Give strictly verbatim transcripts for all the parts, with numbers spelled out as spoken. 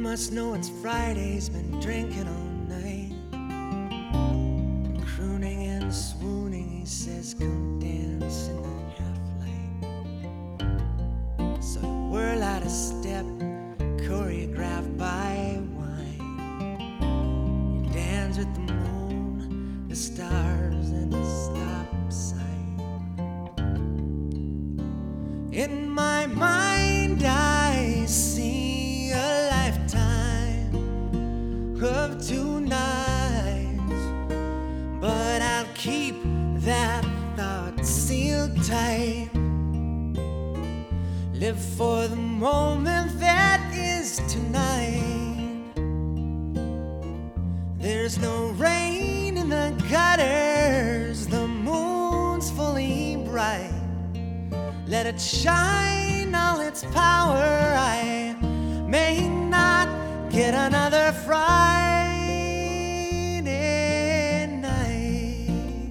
must know it's Friday's been drinking all night, crooning and swooning. He says, come dance in the half light. So you whirl out a step choreographed by wine. You dance with the moon, the stars, and the stop sign. In my mind I see a lifetime of two nights, but I'll keep that thought sealed tight. Live for the moment that is tonight. There's no rain in the gutters, the moon's fully bright. Let it shine all its power. I may not get another Friday night.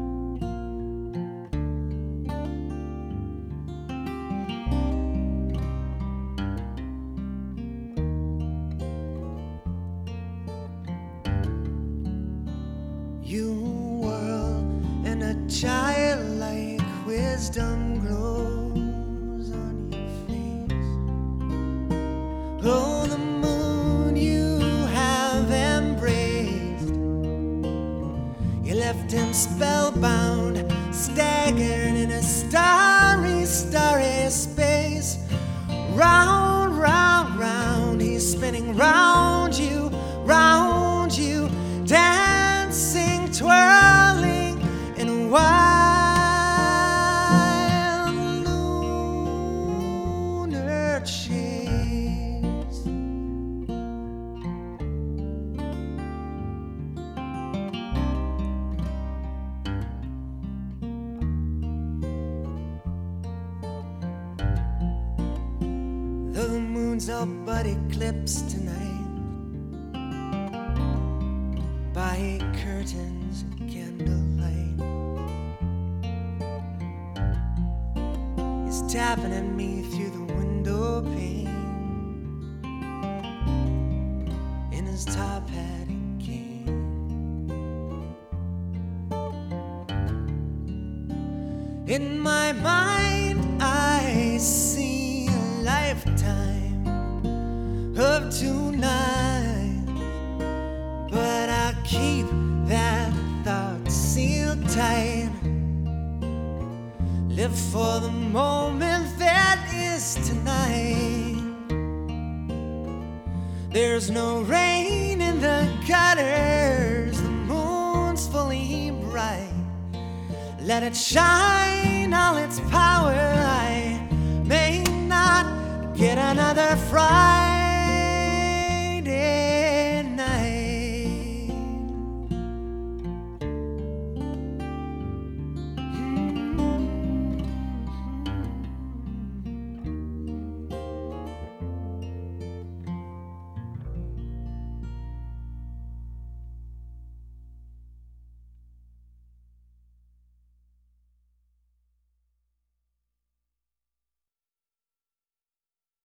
You whirl and a childlike wisdom glows on your face. Oh, the moon you have embraced. You left him spellbound, staggered in a starry, starry space. Round, round, round, he's spinning round you, round you, dancing, twirling in a wild lunar chase. Though the moon's all but eclipsed tonight by curtains and candlelight, he's tapping at me through the window pane in his top hat and cane. In my mind I see a lifetime of two nights, but I'll keep that thought sealed tight. Live for the moment that is tonight. There's no rain in the gutters, the moon's fully bright. Let it shine all its power. I may not get another Friday